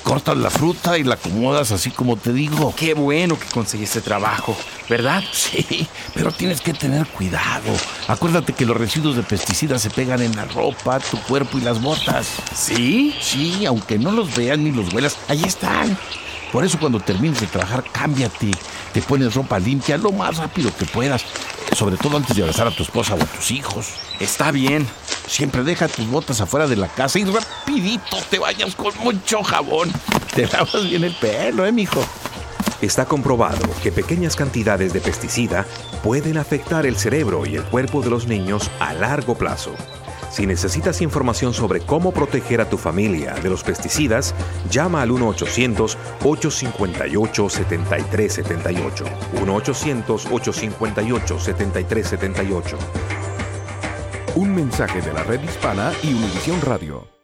cortas la fruta y la acomodas así como te digo. Qué bueno que conseguiste trabajo, ¿verdad? Sí, pero tienes que tener cuidado. Acuérdate que los residuos de pesticidas se pegan en la ropa, tu cuerpo y las botas. ¿Sí? Sí, aunque no los veas ni los huelas, ahí están. Por eso cuando termines de trabajar, cámbiate. Te pones ropa limpia lo más rápido que puedas. Sobre todo antes de abrazar a tu esposa o a tus hijos. Está bien. Siempre deja tus botas afuera de la casa y rapidito te bañas con mucho jabón. Te lavas bien el pelo, mijo. Está comprobado que pequeñas cantidades de pesticida pueden afectar el cerebro y el cuerpo de los niños a largo plazo. Si necesitas información sobre cómo proteger a tu familia de los pesticidas, llama al 1-800-858-7378. 1-800-858-7378. Un mensaje de la Red Hispana y Univisión Radio.